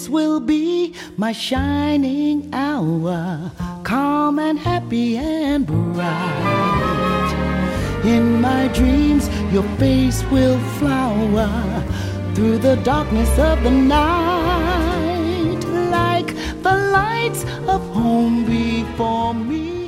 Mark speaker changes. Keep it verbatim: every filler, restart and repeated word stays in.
Speaker 1: this will be my shining hour, calm and happy and bright. In my dreams, your face will flower through the darkness of the night, like the lights of home before me.